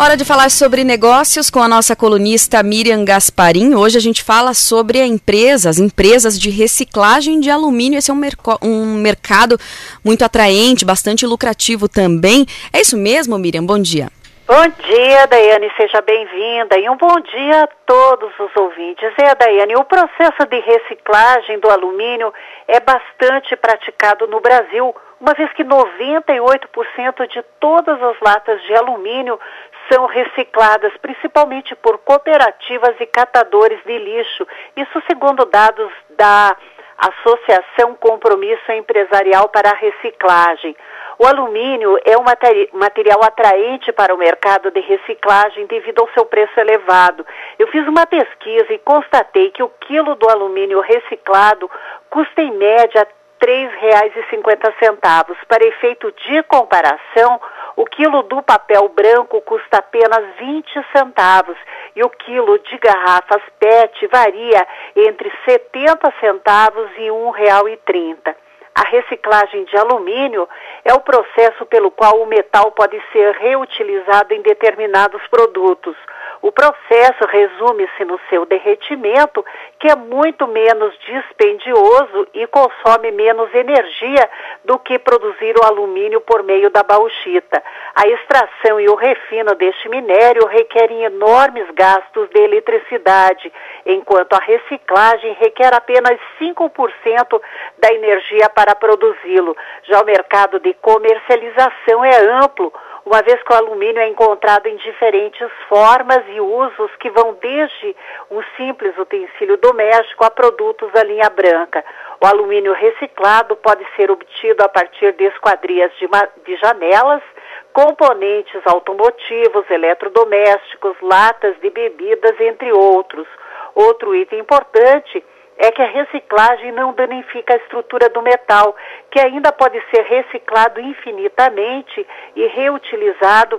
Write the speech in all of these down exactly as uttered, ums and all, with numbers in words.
Hora de falar sobre negócios com a nossa colunista Miriam Gasparim. Hoje a gente fala sobre a empresa, as empresas de reciclagem de alumínio. Esse é um, merc- um mercado muito atraente, bastante lucrativo também. É isso mesmo, Miriam? Bom dia. Bom dia, Daiane, seja bem-vinda e um bom dia a todos os ouvintes. É, Daiane, o processo de reciclagem do alumínio é bastante praticado no Brasil, uma vez que noventa e oito por cento de todas as latas de alumínio são recicladas, principalmente por cooperativas e catadores de lixo. Isso segundo dados da Associação Compromisso Empresarial para a Reciclagem. O alumínio é um material atraente para o mercado de reciclagem devido ao seu preço elevado. Eu fiz uma pesquisa e constatei que o quilo do alumínio reciclado custa em média três reais e cinquenta centavos. Para efeito de comparação, o quilo do papel branco custa apenas vinte centavos e o quilo de garrafas P E T varia entre setenta centavos e um real e trinta. A reciclagem de alumínio é o processo pelo qual o metal pode ser reutilizado em determinados produtos. O processo resume-se no seu derretimento, que é muito menos dispendioso e consome menos energia do que produzir o alumínio por meio da bauxita. A extração e o refino deste minério requerem enormes gastos de eletricidade, enquanto a reciclagem requer apenas cinco por cento da energia para produzi-lo. Já o mercado de comercialização é amplo, uma vez que o alumínio é encontrado em diferentes formas e usos que vão desde um simples utensílio doméstico a produtos da linha branca. O alumínio reciclado pode ser obtido a partir de esquadrias de, de janelas, componentes automotivos, eletrodomésticos, latas de bebidas, entre outros. Outro item importante é que a reciclagem não danifica a estrutura do metal, que ainda pode ser reciclado infinitamente e reutilizado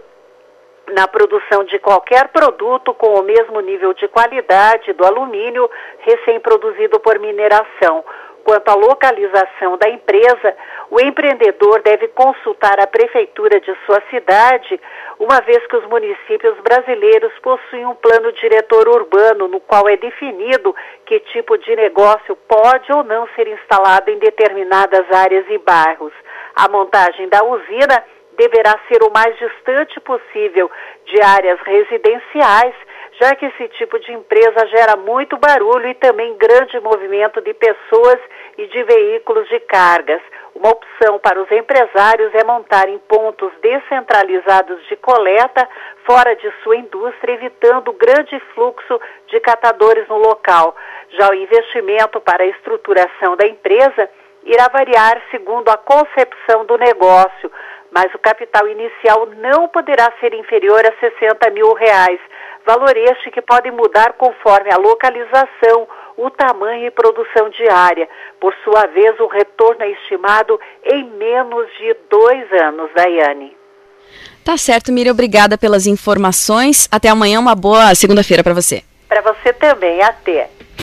na produção de qualquer produto com o mesmo nível de qualidade do alumínio recém-produzido por mineração. Quanto à localização da empresa, o empreendedor deve consultar a prefeitura de sua cidade, uma vez que os municípios brasileiros possuem um plano diretor urbano, no qual é definido que tipo de negócio pode ou não ser instalado em determinadas áreas e bairros. A montagem da usina deverá ser o mais distante possível de áreas residenciais, já que esse tipo de empresa gera muito barulho e também grande movimento de pessoas e de veículos de cargas. Uma opção para os empresários é montar em pontos descentralizados de coleta fora de sua indústria, evitando o grande fluxo de catadores no local. Já o investimento para a estruturação da empresa irá variar segundo a concepção do negócio, mas o capital inicial não poderá ser inferior a sessenta mil reais, valor este que pode mudar conforme a localização, o tamanho e produção diária. Por sua vez, o retorno é estimado em menos de dois anos, Daiane. Tá certo, Miriam, obrigada pelas informações. Até amanhã, uma boa segunda-feira para você. Para você também, até.